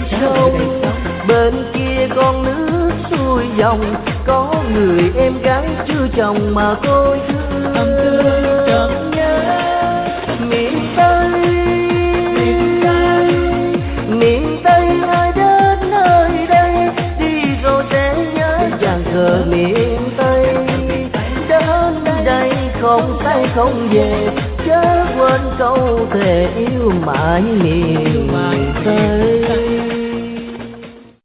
sông, bên kia con nước xuôi dòng, có người em gái chưa chồng mà tôi thương chợt nhớ miền Tây. Miền Tây ai đến nơi đây, đi rồi sẽ nhớ chàng cờ miền Tây. Đến đây không tay không về, chớ quên câu thề yêu mãi miền Tây.